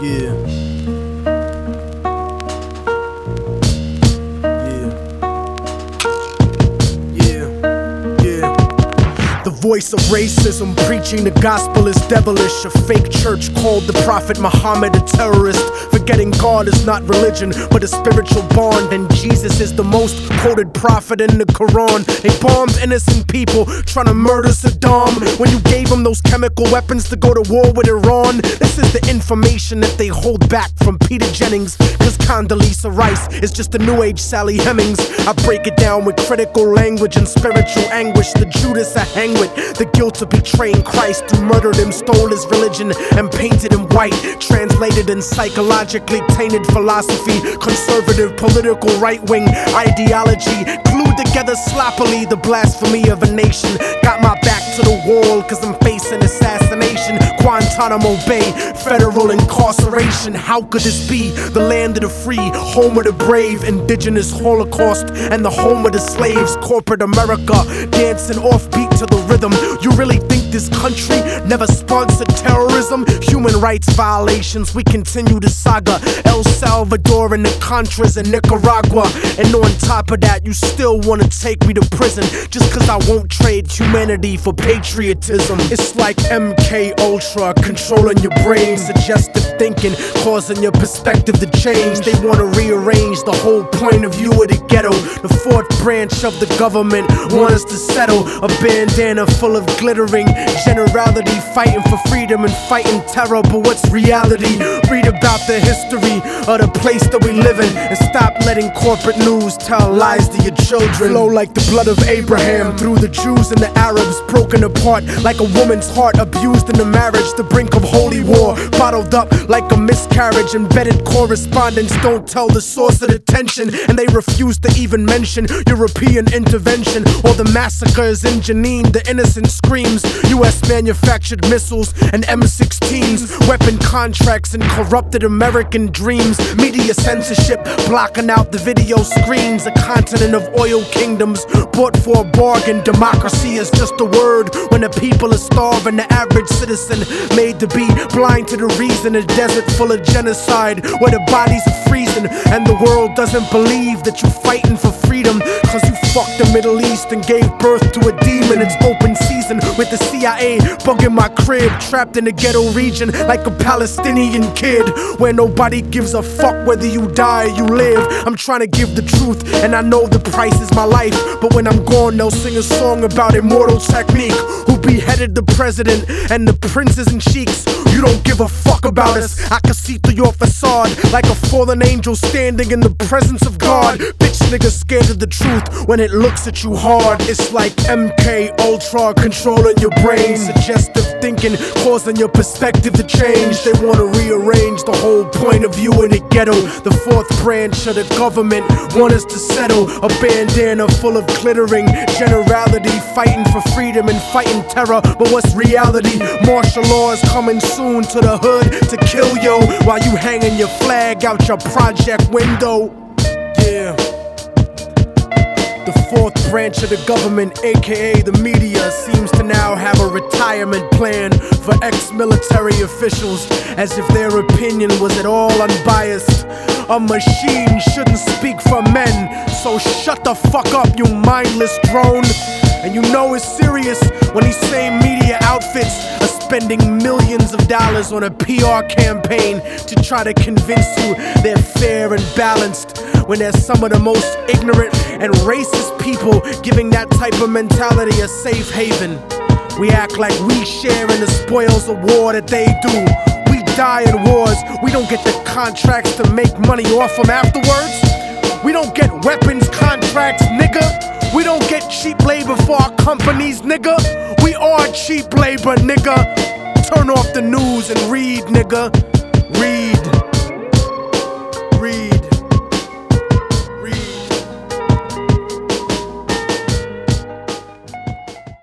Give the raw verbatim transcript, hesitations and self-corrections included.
Yeah. The voice of racism, preaching the gospel is devilish. A fake church called the Prophet Muhammad a terrorist. Forgetting God is not religion, but a spiritual bond. And Jesus is the most quoted prophet in the Quran. They bombed innocent people, trying to murder Saddam, when you gave them those chemical weapons to go to war with Iran. This is the information that they hold back from Peter Jennings, cause Condoleezza Rice is just a new age Sally Hemings. I break it down with critical language and spiritual anguish. The Judas I hang with, the guilt of betraying Christ, who murdered him, stole his religion, and painted him white. Translated in psychologically tainted philosophy, conservative political right-wing ideology, glued together sloppily the blasphemy of a nation. Got my back to the wall cause I'm facing assassination. Guantanamo Bay, federal incarceration. How could this be? The land of the free, home of the brave, indigenous holocaust, and the home of the slaves. Corporate America, dancing offbeat to the rhythm. You really think this country never sponsored terrorism? Human rights violations, we continue the saga. El Salvador and the Contras in Nicaragua. And on top of that, you still wanna take me to prison just cause I won't trade humanity for patriotism. It's like M K Ultra controlling your brain, suggestive thinking, causing your perspective to change. They wanna rearrange the whole point of view of the ghetto. The fourth branch of the government want us to settle. A bandana full of glittering generality, fighting for freedom and fighting terror. But what's reality? Read about the history of the place that we live in, and stop letting corporate news tell lies to your children. Flow like the blood of Abraham through the Jews and the Arabs, broken apart like a woman's heart, abused in the marriage, the brink of holy war, bottled up like a miscarriage. Embedded correspondence don't tell the source of the tension, and they refuse to even mention European intervention or the massacres in Jenin. The innocent screams, U S manufactured missiles and M sixteens, weapon contracts and corrupted American dreams. Media censorship blocking out the video screens. A continent of oil kingdoms bought for a bargain. Democracy is just a word when the people are starving. The average citizen made to be blind to the reason. A desert full of genocide where the bodies are freezing, and the world doesn't believe that you're fighting for freedom cause you fucked the Middle East and gave birth to a demon. It's open season with the C I A bugging my crib, trapped in a ghetto region like a Palestinian kid, where nobody gives a fuck whether you die or you live. I'm trying to give the truth and I know the price is my life, but when I'm gone they'll sing a song about immortal technique, who beheaded the president and the princes and sheiks. You don't give a fuck about us. I can see through your facade like a fallen angel standing in the presence of God. Bitch nigga scared of the truth when it looks at you hard. It's like M K Ultra controlling your brain, suggestive thinking causing your perspective to change. They wanna rearrange the whole point of view in the ghetto. The fourth branch of the government want us to settle. A bandana full of glittering generality, fighting for freedom and fighting terror. But what's reality? Martial law is coming soon to the hood to kill yo, while you hanging your flag out your project window. Yeah. The fourth branch of the government, aka the media, seems to now have a retirement plan for ex-military officials, as if their opinion was at all unbiased. A machine shouldn't speak for men, so shut the fuck up, you mindless drone. And you know it's serious when these same media outfits are spending millions of dollars on a P R campaign to try to convince you they're fair and balanced, when they're some of the most ignorant and racist people giving that type of mentality a safe haven. We act like we share in the spoils of war that they do. We die in wars, we don't get the contracts to make money off them afterwards. We don't get weapons contracts, nigga. We don't get cheap labor for our companies, nigga. We are cheap labor, nigga. Turn off the news and read, nigga. Read.